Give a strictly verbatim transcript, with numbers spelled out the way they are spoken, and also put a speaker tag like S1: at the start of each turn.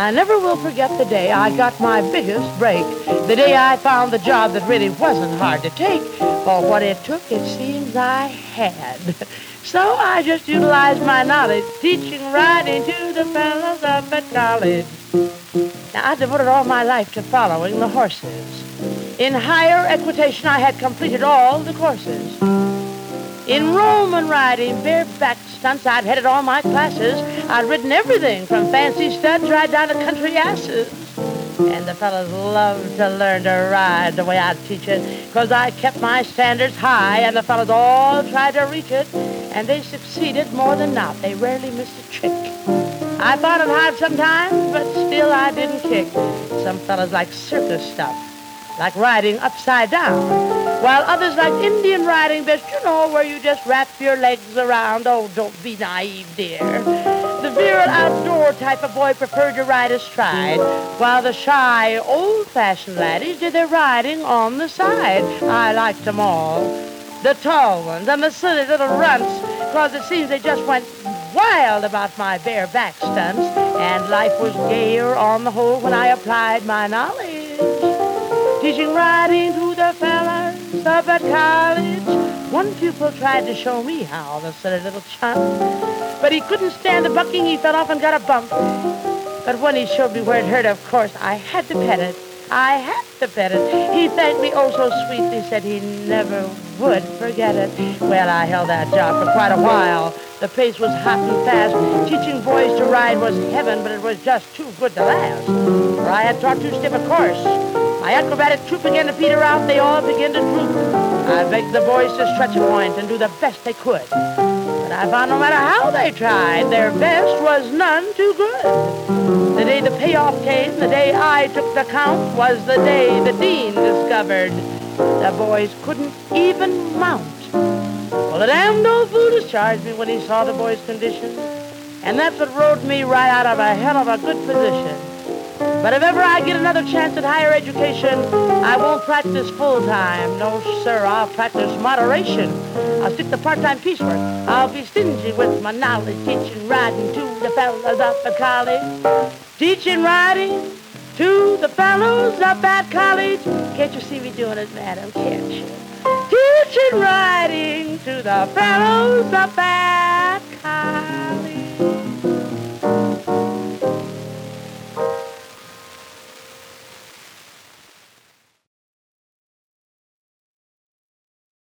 S1: I never will forget the day I got my biggest break. The day I found the job that really wasn't hard to take. For what it took, it seems I had. So I just utilized my knowledge, teaching riding to the fellows up at college. Now, I devoted all my life to following the horses. In higher equitation, I had completed all the courses. In Roman riding, bareback stunts, I'd headed all my classes. I'd ridden everything from fancy studs right down to country asses. And the fellas loved to learn to ride the way I'd teach it, 'cause I kept my standards high, and the fellas all tried to reach it. And they succeeded more than not. They rarely missed a trick. I thought it hard sometimes, but still I didn't kick. Some fellas like circus stuff, like riding upside down, while others like Indian riding best, you know, where you just wrap your legs around. Oh, don't be naive, dear. The virile outdoor type of boy preferred to ride astride, while the shy, old-fashioned laddies did their riding on the side. I liked them all, the tall ones and the silly little runts, 'cause it seems they just went wild about my bareback stunts, and life was gayer on the whole when I applied my knowledge, teaching riding to the fellas up at college. One pupil tried to show me how, the silly little chump, but he couldn't stand the bucking. He fell off and got a bump. But when he showed me where it hurt, of course, I had to pet it. I had to pet it. He thanked me oh so sweetly, said he never would forget it. Well, I held that job for quite a while. The pace was hot and fast. Teaching boys to ride was heaven, but it was just too good to last. For I had taught too stiff a course. My acrobatic troupe began to peter out. They all began to droop. I begged the boys to stretch a point and do the best they could. But I found no matter how they tried, their best was none too good. The day the payoff came, the day I took the count, was the day the dean discovered the boys couldn't even mount. Well, the damned old fool discharged me when he saw the boys' condition, and that's what rode me right out of a hell of a good position. But if ever I get another chance at higher education, I won't practice full-time. No, sir, I'll practice moderation. I'll stick to part-time piecework. I'll be stingy with my knowledge, teaching riding to the fellows up at college. Teaching riding to the fellows up at college. Can't you see me doing it, madam? Can't you? Teaching riding to the fellows up at